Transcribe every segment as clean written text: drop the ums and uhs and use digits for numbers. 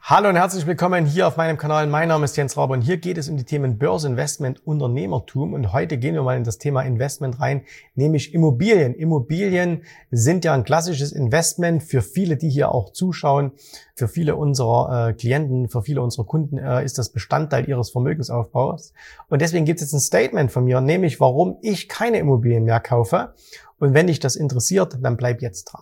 Hallo und herzlich willkommen hier auf meinem Kanal. Mein Name ist Jens Rabe und hier geht es um die Themen Börse, Investment, Unternehmertum. Und heute gehen wir mal in das Thema Investment rein, nämlich Immobilien. Immobilien sind ja ein klassisches Investment für viele, die hier auch zuschauen. Für viele unserer Klienten, für viele unserer Kunden ist das Bestandteil ihres Vermögensaufbaus. Und deswegen gibt es jetzt ein Statement von mir, nämlich warum ich keine Immobilien mehr kaufe. Und wenn dich das interessiert, dann bleib jetzt dran.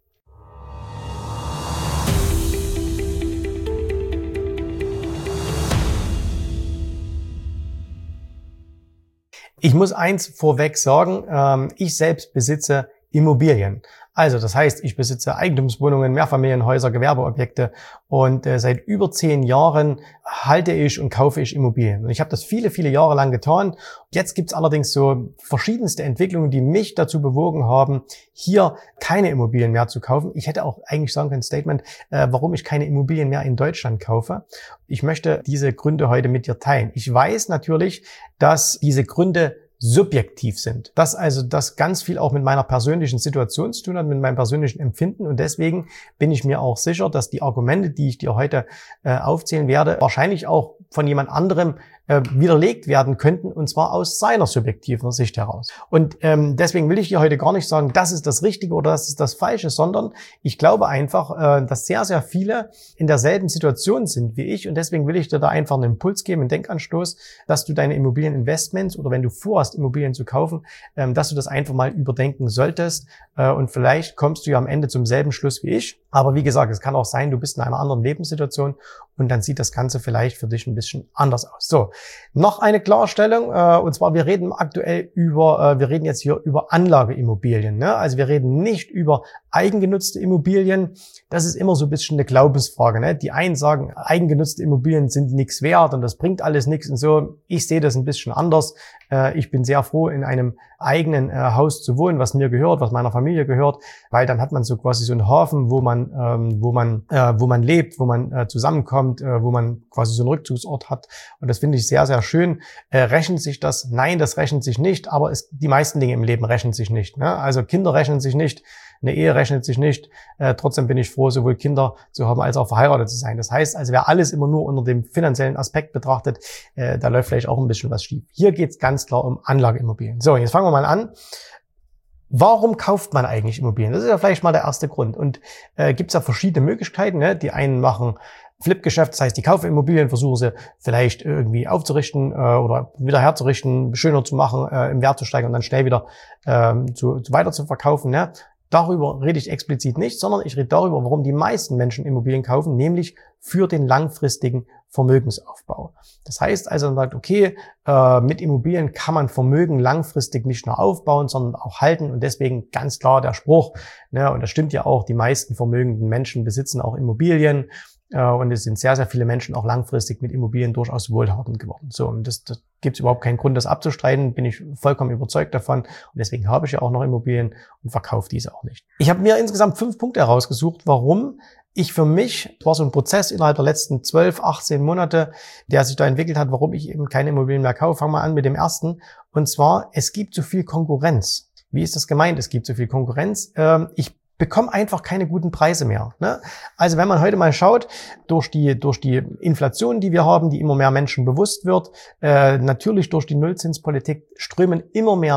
Ich muss eins vorweg sagen, ich selbst besitze Immobilien. Also das heißt, ich besitze Eigentumswohnungen, Mehrfamilienhäuser, Gewerbeobjekte und seit über 10 Jahren halte ich und kaufe ich Immobilien. Und ich habe das viele, viele Jahre lang getan. Jetzt gibt's allerdings so verschiedenste Entwicklungen, die mich dazu bewogen haben, hier keine Immobilien mehr zu kaufen. Ich hätte auch eigentlich sagen können, Statement, warum ich keine Immobilien mehr in Deutschland kaufe. Ich möchte diese Gründe heute mit dir teilen. Ich weiß natürlich, dass diese Gründe subjektiv sind. Dass also das ganz viel auch mit meiner persönlichen Situation zu tun hat, mit meinem persönlichen Empfinden. Und deswegen bin ich mir auch sicher, dass die Argumente, die ich dir heute aufzählen werde, wahrscheinlich auch von jemand anderem widerlegt werden könnten, und zwar aus seiner subjektiven Sicht heraus. Und deswegen will ich dir heute gar nicht sagen, das ist das Richtige oder das ist das Falsche, sondern ich glaube einfach, dass sehr, sehr viele in derselben Situation sind wie ich, und deswegen will ich dir da einfach einen Impuls geben, einen Denkanstoß, dass du deine Immobilieninvestments oder wenn du vorhast, Immobilien zu kaufen, dass du das einfach mal überdenken solltest, und vielleicht kommst du ja am Ende zum selben Schluss wie ich. Aber wie gesagt, es kann auch sein, du bist in einer anderen Lebenssituation und dann sieht das Ganze vielleicht für dich ein bisschen anders aus. So, noch eine Klarstellung, und zwar wir reden jetzt hier über Anlageimmobilien, ne? Also wir reden nicht über eigengenutzte Immobilien. Das ist immer so ein bisschen eine Glaubensfrage, ne? Die einen sagen, eigengenutzte Immobilien sind nichts wert und das bringt alles nichts und so. Ich sehe das ein bisschen anders. Ich bin sehr froh, in einem eigenen Haus zu wohnen, was mir gehört, was meiner Familie gehört, weil dann hat man so quasi so einen Hafen, wo man lebt, wo man zusammenkommt, wo man quasi so einen Rückzugsort hat. Und das finde ich sehr, sehr schön. Rechnet sich das? Nein, das rechnet sich nicht, aber die meisten Dinge im Leben rechnen sich nicht, ne? Also Kinder rechnen sich nicht, eine Ehe rechnet sich nicht. Trotzdem bin ich froh, sowohl Kinder zu haben als auch verheiratet zu sein. Das heißt, also wer alles immer nur unter dem finanziellen Aspekt betrachtet, da läuft vielleicht auch ein bisschen was schief. Hier geht es ganz klar um Anlageimmobilien. So, jetzt fangen wir mal an. Warum kauft man eigentlich Immobilien? Das ist ja vielleicht mal der erste Grund. Und gibt es ja verschiedene Möglichkeiten, ne? Die einen machen Flip-Geschäft, das heißt, die kaufen Immobilien, versuchen sie vielleicht irgendwie aufzurichten oder wieder herzurichten, schöner zu machen, im Wert zu steigern und dann schnell wieder weiter zu verkaufen, ne? Darüber rede ich explizit nicht, sondern ich rede darüber, warum die meisten Menschen Immobilien kaufen, nämlich für den langfristigen Vermögensaufbau. Das heißt also, man sagt, okay, mit Immobilien kann man Vermögen langfristig nicht nur aufbauen, sondern auch halten, und deswegen ganz klar der Spruch, ne, und das stimmt ja auch, die meisten vermögenden Menschen besitzen auch Immobilien, und es sind sehr, sehr viele Menschen auch langfristig mit Immobilien durchaus wohlhabend geworden. So, und das gibt es überhaupt keinen Grund, das abzustreiten, bin ich vollkommen überzeugt davon, und deswegen habe ich ja auch noch Immobilien und verkaufe diese auch nicht. Ich habe mir insgesamt 5 Punkte herausgesucht, warum ich für mich, das war so ein Prozess innerhalb der letzten 12, 18 Monate, der sich da entwickelt hat, warum ich eben keine Immobilien mehr kaufe. Fangen wir an mit dem ersten, und zwar, es gibt zu viel Konkurrenz. Wie ist das gemeint? Es gibt zu viel Konkurrenz. Ich bekommen einfach keine guten Preise mehr, ne? Also wenn man heute mal schaut, durch die Inflation, die wir haben, die immer mehr Menschen bewusst wird, natürlich durch die Nullzinspolitik strömen immer mehr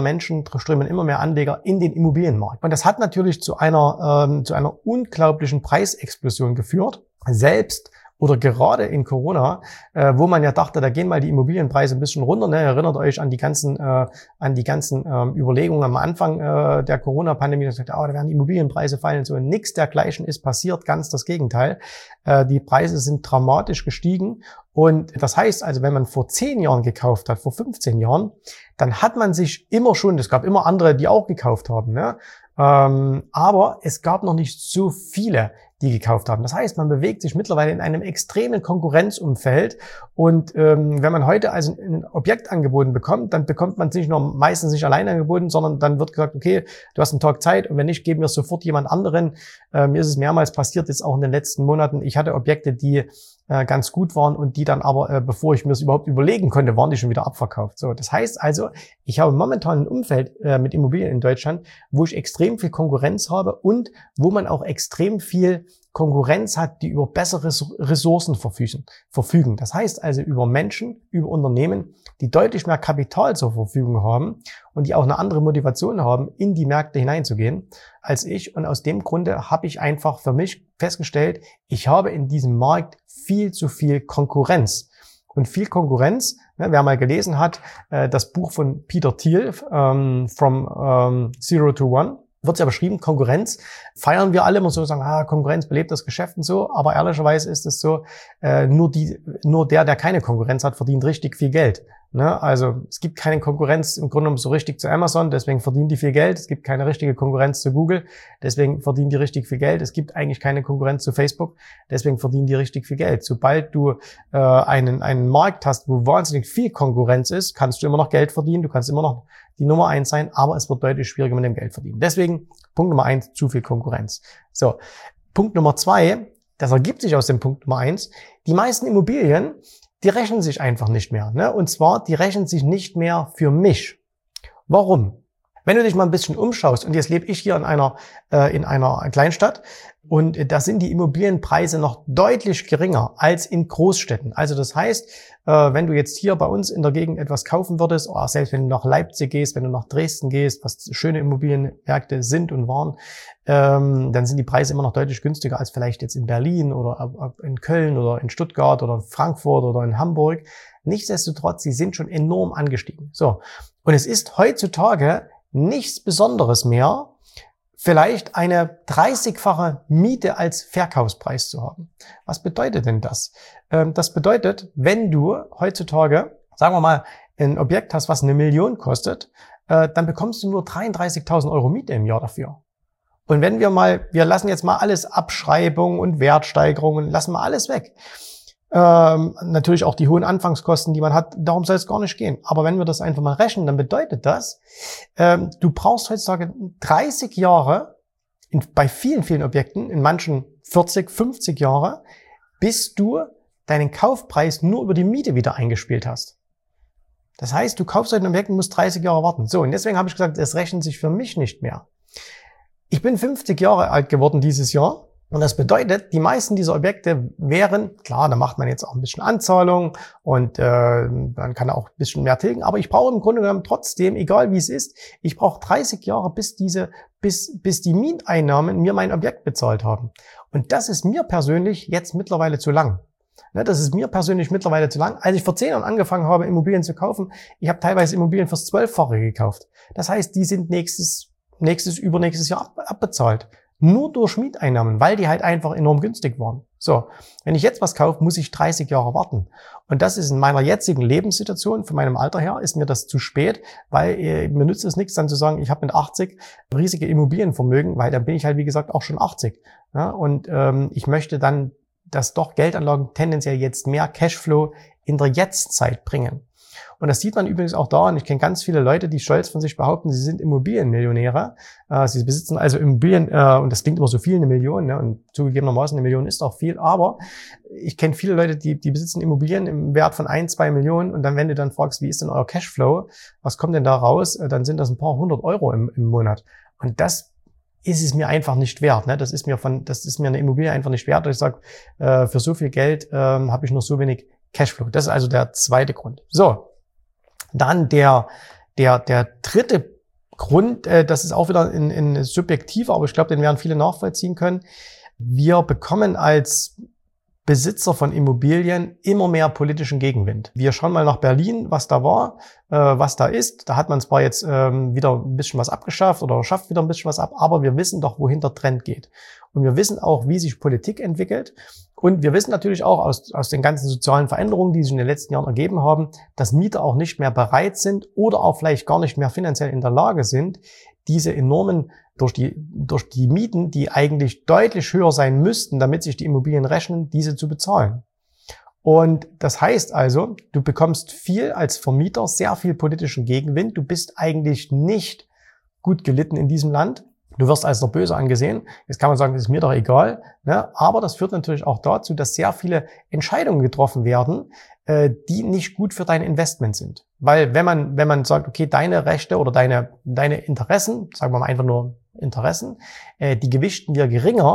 Anleger in den Immobilienmarkt. Und das hat natürlich zu einer unglaublichen Preisexplosion geführt. Selbst oder gerade in Corona, wo man ja dachte, da gehen mal die Immobilienpreise ein bisschen runter. Ne? Erinnert euch an die ganzen Überlegungen am Anfang der Corona-Pandemie. Da werden die Immobilienpreise fallen. So, nichts dergleichen ist passiert, ganz das Gegenteil. Die Preise sind dramatisch gestiegen. Und das heißt also, wenn man vor 10 Jahren gekauft hat, vor 15 Jahren, dann hat man sich immer schon, es gab immer andere, die auch gekauft haben, ne? Aber es gab noch nicht so viele, die gekauft haben. Das heißt, man bewegt sich mittlerweile in einem extremen Konkurrenzumfeld, und wenn man heute also ein Objekt angeboten bekommt, dann bekommt man es meistens nicht alleine angeboten, sondern dann wird gesagt, okay, du hast einen Tag Zeit, und wenn nicht, geben wir es sofort jemand anderen. Mir ist es mehrmals passiert, jetzt auch in den letzten Monaten. Ich hatte Objekte, die ganz gut waren und die dann aber, bevor ich mir es überhaupt überlegen konnte, waren die schon wieder abverkauft. So, das heißt also, ich habe momentan ein Umfeld mit Immobilien in Deutschland, wo ich extrem viel Konkurrenz habe und wo man auch extrem viel Konkurrenz hat, die über bessere Ressourcen verfügen. Das heißt also über Menschen, über Unternehmen, die deutlich mehr Kapital zur Verfügung haben und die auch eine andere Motivation haben, in die Märkte hineinzugehen als ich. Und aus dem Grunde habe ich einfach für mich festgestellt, ich habe in diesem Markt viel zu viel Konkurrenz. Und viel Konkurrenz, wer mal gelesen hat, das Buch von Peter Thiel, From Zero to One, wird ja beschrieben, Konkurrenz feiern wir alle immer so, sagen, Konkurrenz belebt das Geschäft und so, aber ehrlicherweise ist es so, nur der keine Konkurrenz hat, verdient richtig viel Geld. Ne? Also es gibt keine Konkurrenz im Grunde genommen so richtig zu Amazon, deswegen verdienen die viel Geld. Es gibt keine richtige Konkurrenz zu Google, deswegen verdienen die richtig viel Geld. Es gibt eigentlich keine Konkurrenz zu Facebook, deswegen verdienen die richtig viel Geld. Sobald du einen Markt hast, wo wahnsinnig viel Konkurrenz ist, kannst du immer noch Geld verdienen, du kannst immer noch die Nummer 1 sein, aber es wird deutlich schwieriger mit dem Geld verdienen. Deswegen Punkt Nummer 1, zu viel Konkurrenz. So, Punkt Nummer 2, das ergibt sich aus dem Punkt Nummer 1, die meisten Immobilien, die rechnen sich einfach nicht mehr. Ne? Und zwar, die rechnen sich nicht mehr für mich. Warum? Wenn du dich mal ein bisschen umschaust, und jetzt lebe ich hier in einer Kleinstadt, und da sind die Immobilienpreise noch deutlich geringer als in Großstädten. Also das heißt, wenn du jetzt hier bei uns in der Gegend etwas kaufen würdest, oder selbst wenn du nach Leipzig gehst, wenn du nach Dresden gehst, was schöne Immobilienmärkte sind und waren, dann sind die Preise immer noch deutlich günstiger als vielleicht jetzt in Berlin oder in Köln oder in Stuttgart oder in Frankfurt oder in Hamburg. Nichtsdestotrotz, sie sind schon enorm angestiegen. So. Und es ist heutzutage nichts Besonderes mehr, vielleicht eine 30-fache Miete als Verkaufspreis zu haben. Was bedeutet denn das? Das bedeutet, wenn du heutzutage, sagen wir mal, ein Objekt hast, was 1 Million kostet, dann bekommst du nur 33.000 Euro Miete im Jahr dafür. Und wenn wir lassen jetzt mal alles Abschreibungen und Wertsteigerungen, lassen wir alles weg. Natürlich auch die hohen Anfangskosten, die man hat, darum soll es gar nicht gehen. Aber wenn wir das einfach mal rechnen, dann bedeutet das, du brauchst heutzutage 30 Jahre, bei vielen, vielen Objekten, in manchen 40, 50 Jahre, bis du deinen Kaufpreis nur über die Miete wieder eingespielt hast. Das heißt, du kaufst heute ein Objekt und musst 30 Jahre warten. So, und deswegen habe ich gesagt, es rechnet sich für mich nicht mehr. Ich bin 50 Jahre alt geworden dieses Jahr. Und das bedeutet, die meisten dieser Objekte wären, klar, da macht man jetzt auch ein bisschen Anzahlung und man kann auch ein bisschen mehr tilgen, aber ich brauche im Grunde genommen trotzdem, egal wie es ist, ich brauche 30 Jahre, bis die Mieteinnahmen mir mein Objekt bezahlt haben. Und das ist mir persönlich jetzt mittlerweile zu lang. Ne, das ist mir persönlich mittlerweile zu lang. Als ich vor 10 Jahren angefangen habe, Immobilien zu kaufen, ich habe teilweise Immobilien fürs 12-fache gekauft. Das heißt, die sind übernächstes Jahr abbezahlt. Nur durch Mieteinnahmen, weil die halt einfach enorm günstig waren. So, wenn ich jetzt was kaufe, muss ich 30 Jahre warten. Und das ist in meiner jetzigen Lebenssituation, von meinem Alter her, ist mir das zu spät, weil mir nützt es nichts dann zu sagen, ich habe mit 80 riesige Immobilienvermögen, weil dann bin ich halt, wie gesagt, auch schon 80. Ja, und ich möchte dann, dass doch Geldanlagen tendenziell jetzt mehr Cashflow in der Jetztzeit bringen. Und das sieht man übrigens auch daran, ich kenne ganz viele Leute, die stolz von sich behaupten, sie sind Immobilienmillionäre. Sie besitzen also Immobilien, und das klingt immer so viel, 1 Million, ne? Und zugegebenermaßen 1 Million ist auch viel, aber ich kenne viele Leute, die besitzen Immobilien im Wert von 1, 2 Millionen und dann, wenn du dann fragst, wie ist denn euer Cashflow, was kommt denn da raus, dann sind das ein paar 100 Euro im Monat. Und das ist es mir einfach nicht wert. Ne? Das ist mir eine Immobilie einfach nicht wert. Und ich sage, für so viel Geld habe ich noch so wenig Cashflow. Das ist also der zweite Grund. So. Dann der dritte Grund, das ist auch wieder in subjektiver, aber ich glaube, den werden viele nachvollziehen können. Wir bekommen als Besitzer von Immobilien immer mehr politischen Gegenwind. Wir schauen mal nach Berlin, was da war, was da ist. Da hat man zwar jetzt wieder ein bisschen was abgeschafft oder schafft wieder ein bisschen was ab, aber wir wissen doch, wohin der Trend geht. Und wir wissen auch, wie sich Politik entwickelt. Und wir wissen natürlich auch aus den ganzen sozialen Veränderungen, die sich in den letzten Jahren ergeben haben, dass Mieter auch nicht mehr bereit sind oder auch vielleicht gar nicht mehr finanziell in der Lage sind, diese enormen, durch die Mieten, die eigentlich deutlich höher sein müssten, damit sich die Immobilien rechnen, diese zu bezahlen. Und das heißt also, du bekommst als Vermieter sehr viel politischen Gegenwind. Du bist eigentlich nicht gut gelitten in diesem Land. Du wirst als der Böse angesehen. Jetzt kann man sagen, das ist mir doch egal. Ne? Aber das führt natürlich auch dazu, dass sehr viele Entscheidungen getroffen werden, die nicht gut für dein Investment sind. Weil wenn man sagt, okay, deine Rechte oder deine Interessen, sagen wir mal einfach nur Interessen, die gewichten wir geringer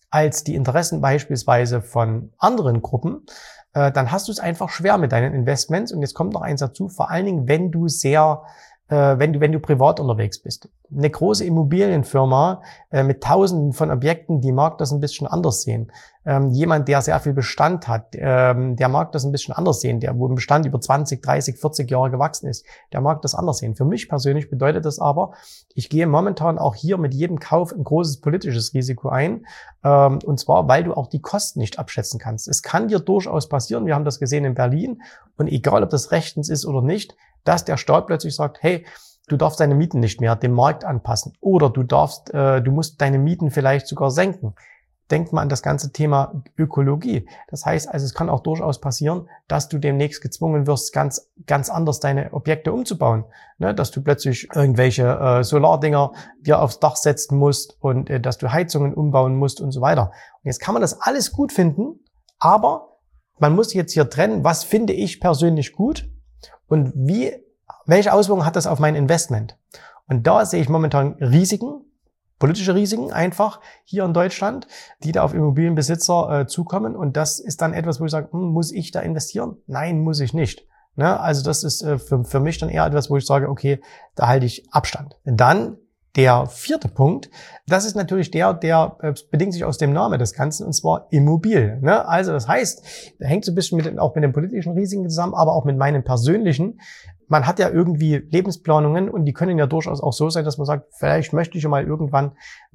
als die Interessen beispielsweise von anderen Gruppen, dann hast du es einfach schwer mit deinen Investments. Und jetzt kommt noch eins dazu, vor allen Dingen, wenn du wenn du privat unterwegs bist. Eine große Immobilienfirma mit Tausenden von Objekten, die mag das ein bisschen anders sehen. Jemand, der sehr viel Bestand hat, der mag das ein bisschen anders sehen. Wo ein Bestand über 20, 30, 40 Jahre gewachsen ist, der mag das anders sehen. Für mich persönlich bedeutet das aber, ich gehe momentan auch hier mit jedem Kauf ein großes politisches Risiko ein. Und zwar, weil du auch die Kosten nicht abschätzen kannst. Es kann dir durchaus passieren, wir haben das gesehen in Berlin, und egal, ob das rechtens ist oder nicht, dass der Staat plötzlich sagt, hey, du darfst deine Mieten nicht mehr dem Markt anpassen oder du musst deine Mieten vielleicht sogar senken. Denk mal an das ganze Thema Ökologie. Das heißt also, es kann auch durchaus passieren, dass du demnächst gezwungen wirst, ganz anders deine Objekte umzubauen. Ne? Dass du plötzlich irgendwelche Solardinger dir aufs Dach setzen musst und dass du Heizungen umbauen musst und so weiter. Und jetzt kann man das alles gut finden, aber man muss jetzt hier trennen, was finde ich persönlich gut und welche Auswirkungen hat das auf mein Investment? Und da sehe ich momentan Risiken, politische Risiken einfach hier in Deutschland, die da auf Immobilienbesitzer zukommen. Und das ist dann etwas, wo ich sage, muss ich da investieren? Nein, muss ich nicht. Ne? Also das ist für mich dann eher etwas, wo ich sage, okay, da halte ich Abstand. Dann der vierte Punkt, das ist natürlich der bedingt sich aus dem Namen des Ganzen, und zwar Immobilien. Ne? Also das heißt, da hängt so ein bisschen auch mit den politischen Risiken zusammen, aber auch mit meinen persönlichen. Man hat ja irgendwie Lebensplanungen und die können ja durchaus auch so sein, dass man sagt, vielleicht möchte ich ja mal irgendwann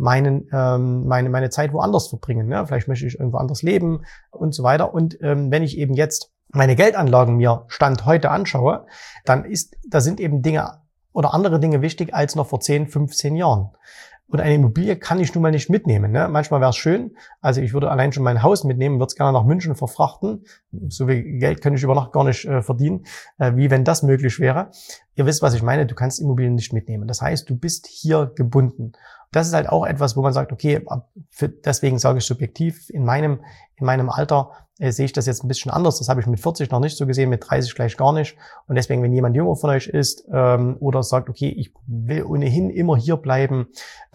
meine Zeit woanders verbringen. Ne? Vielleicht möchte ich irgendwo anders leben und so weiter. Und wenn ich eben jetzt meine Geldanlagen mir Stand heute anschaue, da sind eben Dinge oder andere Dinge wichtig als noch vor 10, 15 Jahren. Und eine Immobilie kann ich nun mal nicht mitnehmen. Ne? Manchmal wäre es schön, also ich würde allein schon mein Haus mitnehmen, würde es gerne nach München verfrachten. So viel Geld könnte ich über Nacht gar nicht verdienen, wie wenn das möglich wäre. Ihr wisst, was ich meine, du kannst Immobilien nicht mitnehmen. Das heißt, du bist hier gebunden. Das ist halt auch etwas, wo man sagt, okay, deswegen sage ich subjektiv, in meinem Alter sehe ich das jetzt ein bisschen anders. Das habe ich mit 40 noch nicht so gesehen, mit 30 gleich gar nicht. Und deswegen, wenn jemand jünger von euch ist oder sagt, okay, ich will ohnehin immer hier bleiben,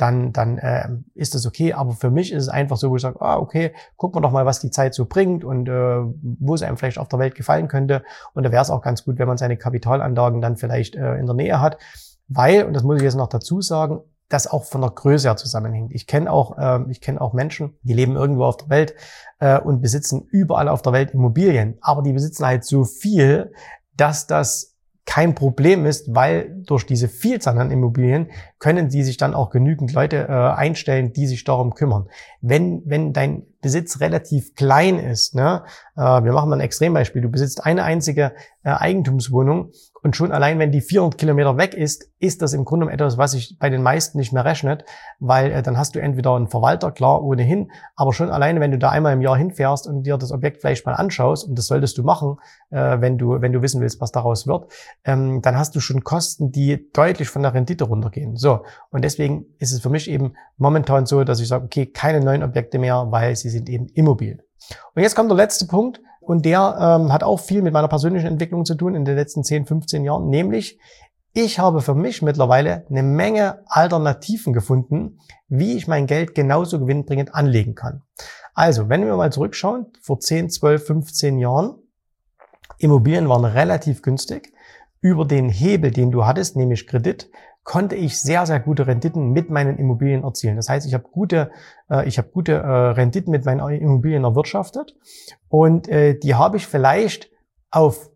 dann ist das okay. Aber für mich ist es einfach so, wo ich sage, okay, gucken wir doch mal, was die Zeit so bringt und wo es einem vielleicht auf der Welt gefallen könnte. Und da wäre es auch ganz gut, wenn man seine Kapitalanlagen dann vielleicht in der Nähe hat. Weil, und das muss ich jetzt noch dazu sagen, das auch von der Größe her zusammenhängt. Ich kenne auch Menschen, die leben irgendwo auf der Welt und besitzen überall auf der Welt Immobilien. Aber die besitzen halt so viel, dass das kein Problem ist, weil durch diese Vielzahl an Immobilien können die sich dann auch genügend Leute einstellen, die sich darum kümmern. Wenn dein Besitz relativ klein ist, ne, wir machen mal ein Extrembeispiel, du besitzt eine einzige Eigentumswohnung und schon allein, wenn die 400 Kilometer weg ist, ist das im Grunde etwas, was sich bei den meisten nicht mehr rechnet, weil dann hast du entweder einen Verwalter, klar, ohnehin, aber schon alleine, wenn du da einmal im Jahr hinfährst und dir das Objekt vielleicht mal anschaust, und das solltest du machen, wenn du wissen willst, was daraus wird, dann hast du schon Kosten, die deutlich von der Rendite runtergehen. So, und deswegen ist es für mich eben momentan so, dass ich sage, okay, keine neuen Objekte mehr, weil sie sind eben Immobilien. Und jetzt kommt der letzte Punkt, und der hat auch viel mit meiner persönlichen Entwicklung zu tun in den letzten 10, 15 Jahren, nämlich ich habe für mich mittlerweile eine Menge Alternativen gefunden, wie ich mein Geld genauso gewinnbringend anlegen kann. Also, wenn wir mal zurückschauen, vor 10, 12, 15 Jahren, Immobilien waren relativ günstig. Über den Hebel, den du hattest, nämlich Kredit, konnte ich sehr, sehr gute Renditen mit meinen Immobilien erzielen. Das heißt, ich habe gute Renditen mit meinen Immobilien erwirtschaftet, und die habe ich vielleicht auf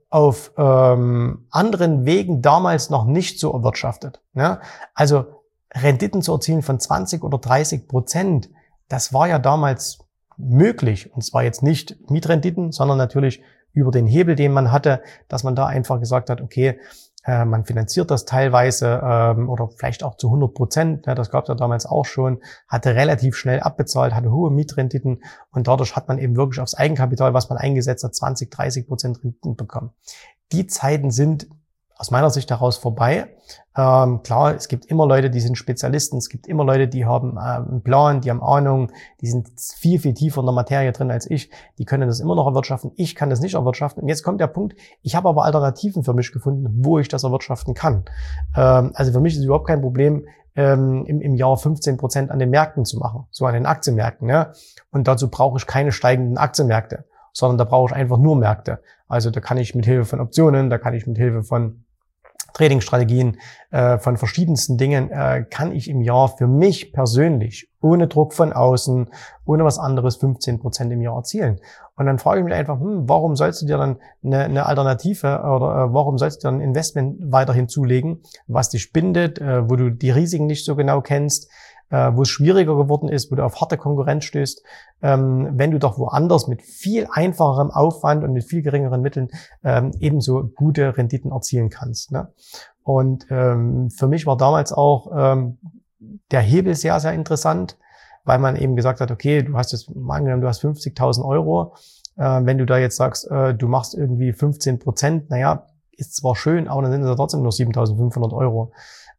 anderen Wegen damals noch nicht so erwirtschaftet. Ne? Also Renditen zu erzielen von 20 oder 30%, das war ja damals möglich. Und zwar jetzt nicht Mietrenditen, sondern natürlich über den Hebel, den man hatte, dass man da einfach gesagt hat, okay, man finanziert das teilweise oder vielleicht auch zu 100%. Ja, das gab es ja damals auch schon. Hatte relativ schnell abbezahlt, hatte hohe Mietrenditen, und dadurch hat man eben wirklich aufs Eigenkapital, was man eingesetzt hat, 20, 30% Renditen bekommen. Die Zeiten sind aus meiner Sicht heraus vorbei. Klar, es gibt immer Leute, die sind Spezialisten, es gibt immer Leute, die haben einen Plan, die haben Ahnung, die sind viel, viel tiefer in der Materie drin als ich, die können das immer noch erwirtschaften, ich kann das nicht erwirtschaften. Und jetzt kommt der Punkt, ich habe aber Alternativen für mich gefunden, wo ich das erwirtschaften kann. Also für mich ist es überhaupt kein Problem, im Jahr 15% an den Märkten zu machen, so an den Aktienmärkten. Ne? Und dazu brauche ich keine steigenden Aktienmärkte, sondern da brauche ich einfach nur Märkte. Also da kann ich mit Hilfe von Optionen, da kann ich mit Hilfe von Trading-Strategien, von verschiedensten Dingen, kann ich im Jahr für mich persönlich, ohne Druck von außen, ohne was anderes, 15% im Jahr erzielen. Und dann frage ich mich einfach, warum sollst du dir dann eine Alternative oder warum sollst du dir ein Investment weiterhin zulegen, was dich bindet, wo du die Risiken nicht so genau kennst, wo es schwieriger geworden ist, wo du auf harte Konkurrenz stößt, wenn du doch woanders mit viel einfacherem Aufwand und mit viel geringeren Mitteln ebenso gute Renditen erzielen kannst. Ne? Und für mich war damals auch der Hebel sehr, sehr interessant, weil man eben gesagt hat, okay, du hast jetzt mal angenommen, du hast 50.000 Euro. Wenn du da jetzt sagst, du machst irgendwie 15%, naja, ist zwar schön, aber dann sind es ja trotzdem nur 7.500 Euro.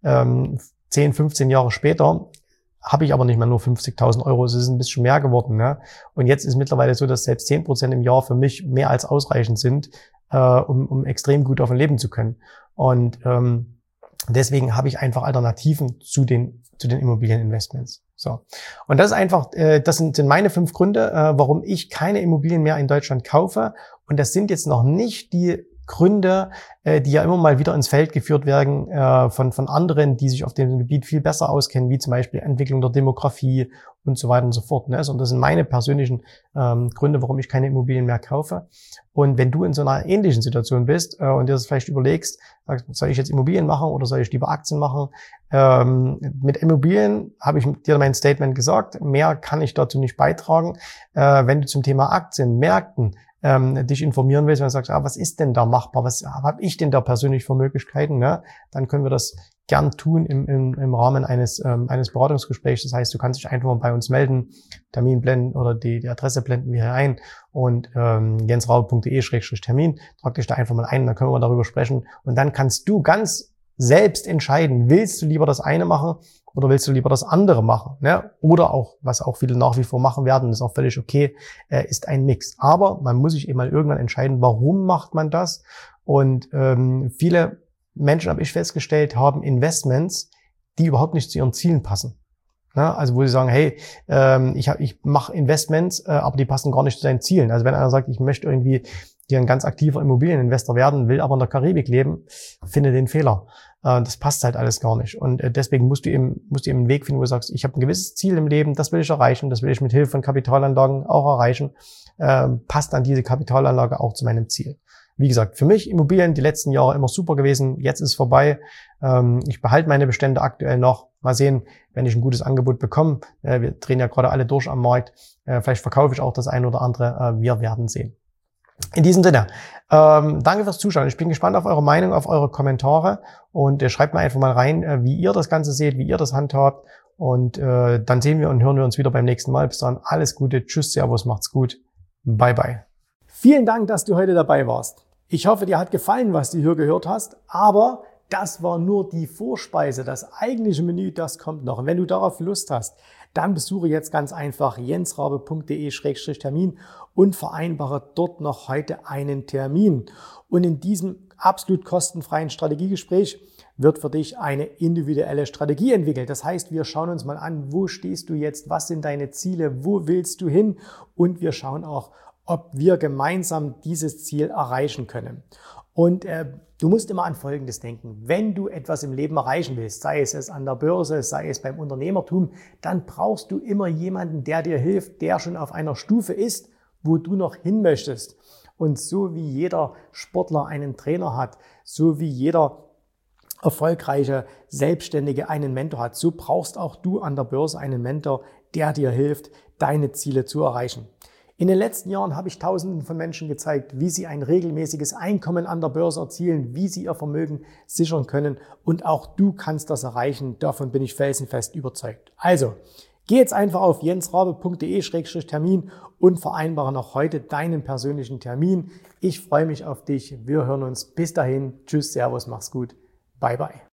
10, 15 Jahre später habe ich aber nicht mehr nur 50.000 Euro, es ist ein bisschen mehr geworden. Ne? Und jetzt ist mittlerweile so, dass selbst 10% im Jahr für mich mehr als ausreichend sind, um extrem gut davon leben zu können. Und deswegen habe ich einfach Alternativen zu den Immobilieninvestments. So. Und das ist einfach, das sind meine 5 Gründe, warum ich keine Immobilien mehr in Deutschland kaufe. Und das sind jetzt noch nicht die Gründe, die ja immer mal wieder ins Feld geführt werden von anderen, die sich auf dem Gebiet viel besser auskennen, wie zum Beispiel Entwicklung der Demografie und so weiter und so fort. Ne? Und das sind meine persönlichen Gründe, warum ich keine Immobilien mehr kaufe. Und wenn du in so einer ähnlichen Situation bist und dir das vielleicht überlegst, soll ich jetzt Immobilien machen oder soll ich lieber Aktien machen? Mit Immobilien habe ich dir mein Statement gesagt, mehr kann ich dazu nicht beitragen. Wenn du zum Thema Aktien, Märkten dich informieren willst, wenn du sagst, was ist denn da machbar, was habe ich denn da persönlich für Möglichkeiten, ne? Dann können wir das gern tun im Rahmen eines Beratungsgesprächs. Das heißt, du kannst dich einfach mal bei uns melden, Termin blenden oder die Adresse blenden wir hier ein und jensraube.de/Termin, trag dich da einfach mal ein, dann können wir mal darüber sprechen und dann kannst du ganz selbst entscheiden, willst du lieber das eine machen oder willst du lieber das andere machen? Ne? Oder auch, was auch viele nach wie vor machen werden, ist auch völlig okay, ist ein Mix. Aber man muss sich eben mal irgendwann entscheiden, warum macht man das? Und viele Menschen, habe ich festgestellt, haben Investments, die überhaupt nicht zu ihren Zielen passen. Ne? Also wo sie sagen, hey, ich mache Investments, aber die passen gar nicht zu seinen Zielen. Also wenn einer sagt, ich möchte irgendwie hier ein ganz aktiver Immobilieninvestor werden, will aber in der Karibik leben, finde den Fehler. Das passt halt alles gar nicht. Und deswegen musst du eben einen Weg finden, wo du sagst, ich habe ein gewisses Ziel im Leben, das will ich erreichen, das will ich mit Hilfe von Kapitalanlagen auch erreichen. Passt dann diese Kapitalanlage auch zu meinem Ziel. Wie gesagt, für mich Immobilien die letzten Jahre immer super gewesen. Jetzt ist es vorbei. Ich behalte meine Bestände aktuell noch. Mal sehen, wenn ich ein gutes Angebot bekomme. Wir drehen ja gerade alle durch am Markt. Vielleicht verkaufe ich auch das eine oder andere. Wir werden sehen. In diesem Sinne, danke fürs Zuschauen. Ich bin gespannt auf eure Meinung, auf eure Kommentare und schreibt mir einfach mal rein, wie ihr das Ganze seht, wie ihr das handhabt. Und dann sehen wir und hören wir uns wieder beim nächsten Mal. Bis dann, alles Gute, tschüss, servus, macht's gut, bye bye. Vielen Dank, dass du heute dabei warst. Ich hoffe, dir hat gefallen, was du hier gehört hast, aber das war nur die Vorspeise. Das eigentliche Menü, das kommt noch. Und wenn du darauf Lust hast, dann besuche jetzt ganz einfach jensraube.de/Termin und vereinbare dort noch heute einen Termin. Und in diesem absolut kostenfreien Strategiegespräch wird für dich eine individuelle Strategie entwickelt. Das heißt, wir schauen uns mal an, wo stehst du jetzt, was sind deine Ziele, wo willst du hin und wir schauen auch, ob wir gemeinsam dieses Ziel erreichen können. Und du musst immer an Folgendes denken. Wenn du etwas im Leben erreichen willst, sei es an der Börse, sei es beim Unternehmertum, dann brauchst du immer jemanden, der dir hilft, der schon auf einer Stufe ist, wo du noch hin möchtest. Und so wie jeder Sportler einen Trainer hat, so wie jeder erfolgreiche Selbstständige einen Mentor hat, so brauchst auch du an der Börse einen Mentor, der dir hilft, deine Ziele zu erreichen. In den letzten Jahren habe ich Tausenden von Menschen gezeigt, wie sie ein regelmäßiges Einkommen an der Börse erzielen, wie sie ihr Vermögen sichern können und auch du kannst das erreichen. Davon bin ich felsenfest überzeugt. Also, geh jetzt einfach auf jensraube.de/Termin und vereinbare noch heute deinen persönlichen Termin. Ich freue mich auf dich. Wir hören uns. Bis dahin. Tschüss, servus, mach's gut. Bye, bye.